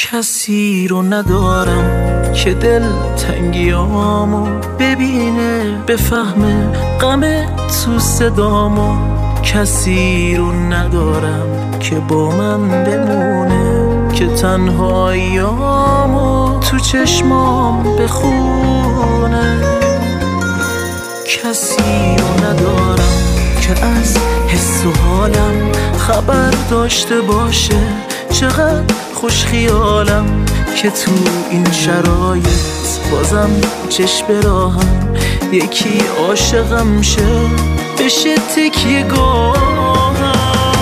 کسی رو ندارم که دل تنگیامو ببینه، بفهمه غم تو صدامو. کسی رو ندارم که با من بمونه، که تنهاییامو تو چشمام بخونه. کسی رو ندارم که از حس و حالم خبر داشته باشه. چقدر خوش خیالم که تو این شرایط بازم چشم راهم یکی عاشقم شه، بشه تکیه گاهم.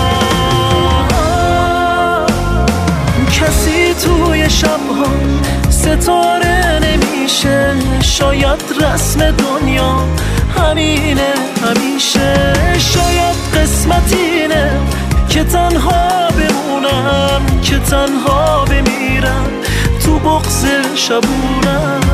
کسی توی شبها ستاره نمیشه، شاید رسم دنیا همینه همیشه. شاید قسمت اینه که تنها بمونم، که تنها بمیرم تو بغض شبونم.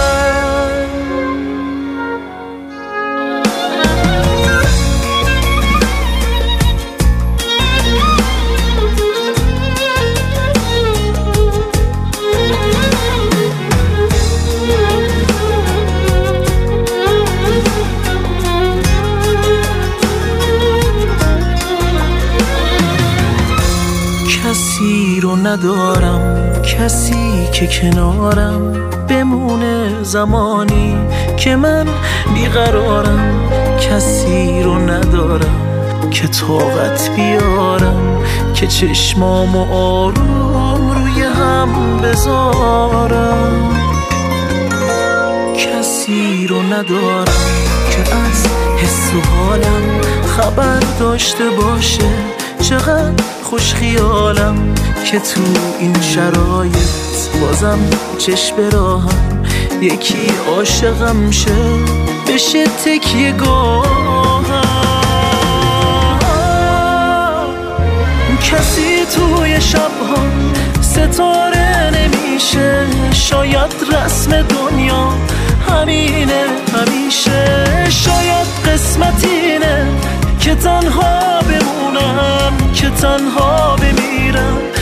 کسی رو ندارم، کسی که کنارم بمونه زمانی که من بیقرارم. کسی رو ندارم که طاقت بیارم، که چشمامو آروم روی هم بذارم. کسی رو ندارم که از حس و حالم خبر داشته باشه. چقدر خوش خیالم که تو این شرایط بازم چشم راهم یکی عاشقم شه، بشه تکیه گاهم. کسی توی شبها ستاره نمیشه، شاید رسم دنیا همینه همیشه. شاید قسمت اینه که تنها بمونم، که تنها بمیرم